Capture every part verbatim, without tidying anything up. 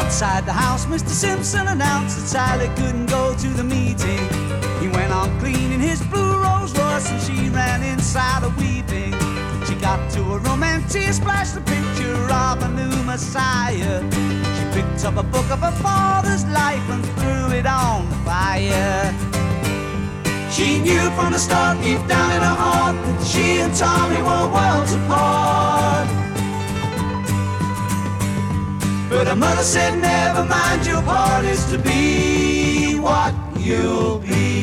Outside the house, Mister Simpson announced that Sally couldn't go to the meeting. He went on cleaning his blue Rolls Royce and she ran inside a weeping. She got to a room and tears splashed the picture of a new Messiah. She picked up a book of her father's life and threw it on the fire. She knew from the start, deep down in her heart, that she and Tommy were worlds apart. But her mother said, never mind, your part is to be what you'll be.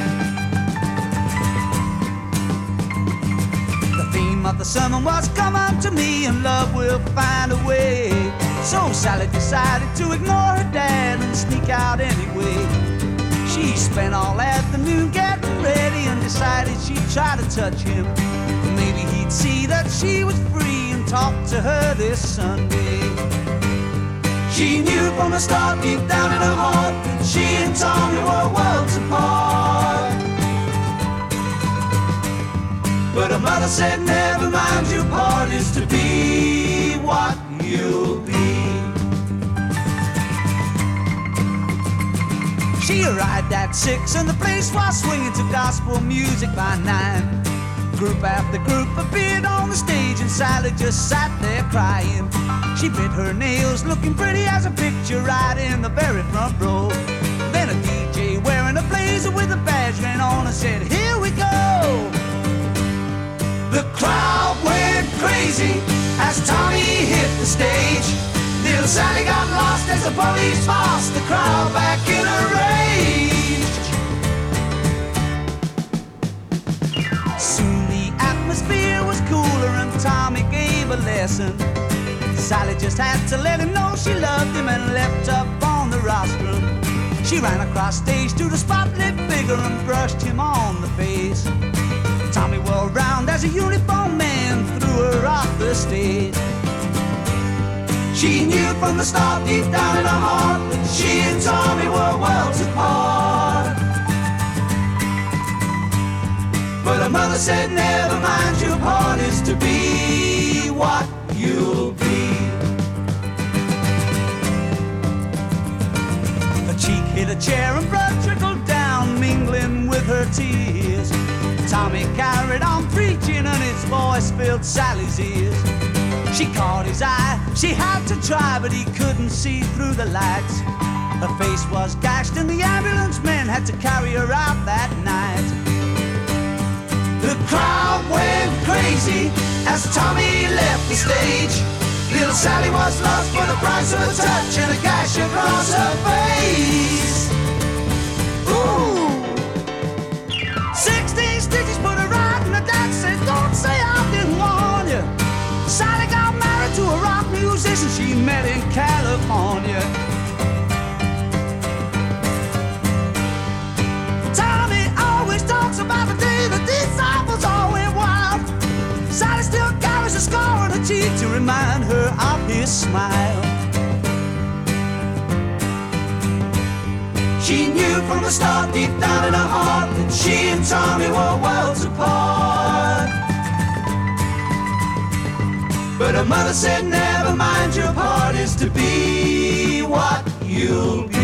The theme of the sermon was, come unto me and love will find a way. So Sally decided to ignore her dad and sneak out anyway. She spent all afternoon getting ready and decided she'd try to touch him. Maybe he'd see that she was free and talk to her this Sunday. She knew from the start, deep down in her heart, that she and Tommy were worlds apart. But her mother said, never mind, your part is to be what you'll be. She arrived at six and the place was swinging to gospel music by nine. Group after group appeared on the stage and Sally just sat there crying. She bit her nails, looking pretty as a picture, right in the very front row. Then a D J wearing a blazer with a badge ran on and said, here we go. The crowd went crazy as Tommy hit the stage. Little Sally got lost as the police bossed the crowd back in a rage. Soon the atmosphere was cooler and Tommy gave a lesson. Sally just had to let him know she loved him and leapt up on the rostrum. She ran across stage to the spotlit figure and brushed him on the face. Tommy whirled round as a uniformed man threw her off the stage. She knew from the start, deep down in her heart, that she and Tommy were worlds apart. But her mother said, never mind, your part is to be what you'll be. Her cheek hit a chair and blood trickled down, mingling with her tears. Tommy carried on preaching and his voice filled Sally's ears. She caught his eye, she had to try, but he couldn't see through the lights. Her face was gashed and the ambulance men had to carry her out that night. The crowd went crazy as Tommy left the stage. Little Sally was lost for the price of a touch and a gash across her face. Ooh! Sixteen stitches put her right in the dad said, don't say I didn't warn you. Sally got married to a rock musician she met in California. Tommy always talks about the day the disciples all went wild. Sally still carries a scar on her cheek to remind her of his smile. She knew from the start, deep down in her heart, that she and Tommy were worlds apart. But her mother said, never mind, your part is to be what you'll be.